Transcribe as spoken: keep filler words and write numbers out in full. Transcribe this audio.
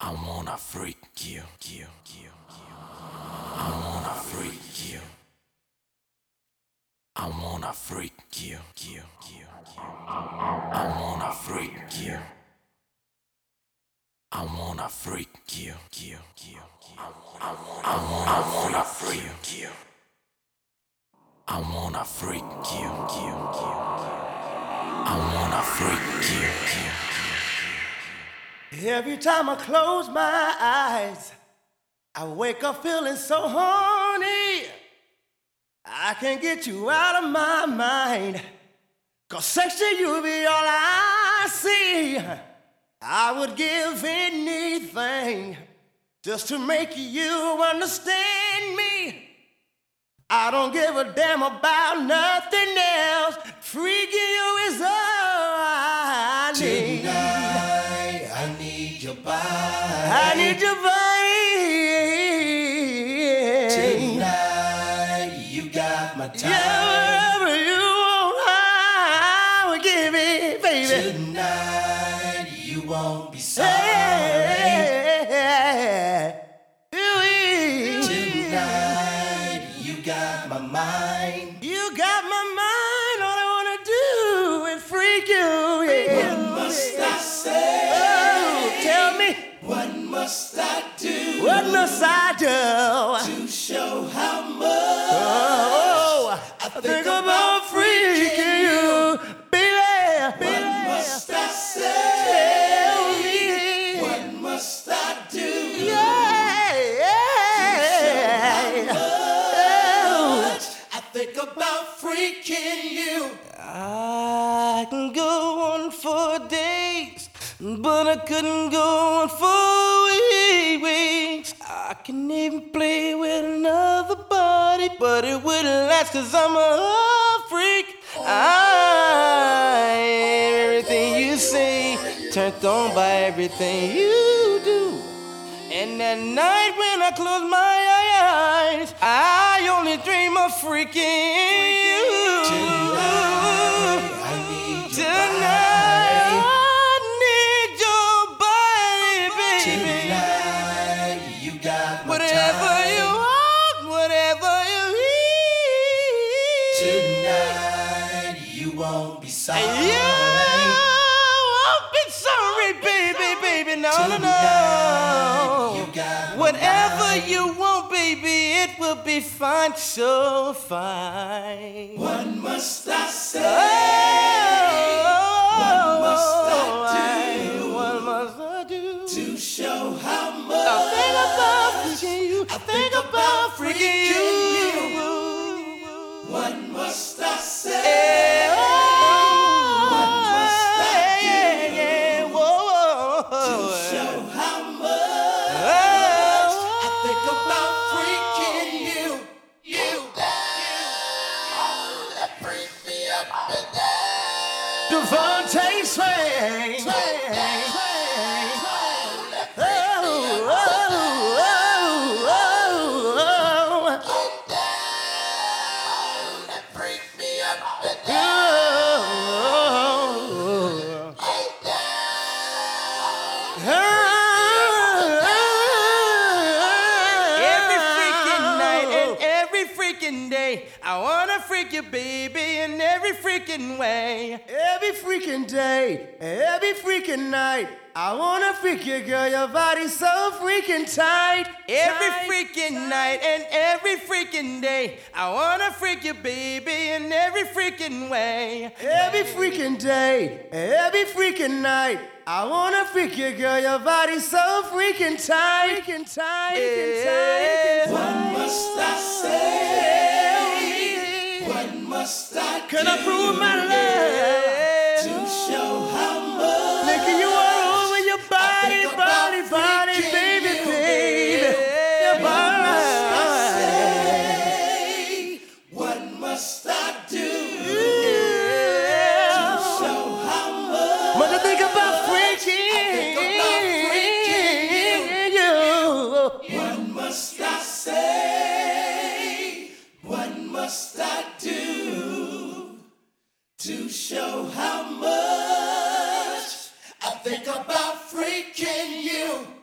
I wanna freak you, you, you, you. I wanna freak you. I wanna freak you, you, you, you. I wanna freak you. I wanna freak you, you, you, you. I wanna, I wanna, I wanna freak you. I wanna freak you, you, you. I wanna freak you, you. Every time I close my eyes, I wake up feeling so horny. I can't get you out of my mind, 'cause sex to you be all I see. I would give anything just to make you understand me. I don't give a damn about nothing else. Freaking you is all I need. Tonight, I need your body. I need your body. Tonight, you got my time. Yeah, whatever you want, I will give it, baby. Tonight, you won't be sorry. Hey, Tonight, you got my mind. you got my mind. All I wanna do is freak you. Yeah. What must I say? Oh, tell me, What must I do? what must I do To show how much Oh, I think about freaking you, baby. What baby. must I Tell say? me, What must I do? yeah, yeah. Oh. I think about freaking you. I can go on for days, but I couldn't go on for weeks. I can even play with another body, but it wouldn't last 'cause I'm a freak. I everything you say, turned on by everything you do. And at night when I close my eyes, I only dream of freaking you. Tonight, I need your Tonight, I need your body, baby. Tonight, you got my Whatever time. you want, whatever you need. Tonight, you won't be sorry. Yeah, won't be sorry, baby, baby, no, no, Tonight, you no. got my Whatever mind. you want, baby, it will be fine, so fine. What must I say? Oh, What must I do? What must I do? To show how I much think about freaking you. I think about freaking you. What must I say? What must I do? To show how much I think about freaking you. You. Freak me up and down. Devontae Swing. Swing. Oh, oh, oh, oh, oh. Freak me up and Oh. Every freaking night and every freaking day, I wanna freak you, baby, in every freaking way. Every freaking day, every freaking night, I wanna freak you, girl. Your body's so freaking tight. Every freaking night and every freaking day, I wanna freak you, baby, in every freaking way. Every freaking day, every freaking night, I wanna freak you, girl. Your body's so freaking tight. Freaking tight, freaking tight. what must I say? What must I do? Can I prove my love? To show how much Licking you all over your body, think about body, body, freaking baby, you, baby. Your What must I body. say? What must I do? Yeah. Show how much But I think about freaking think about freaking you. What must I say? What must I do? To show how much I think about freaking you.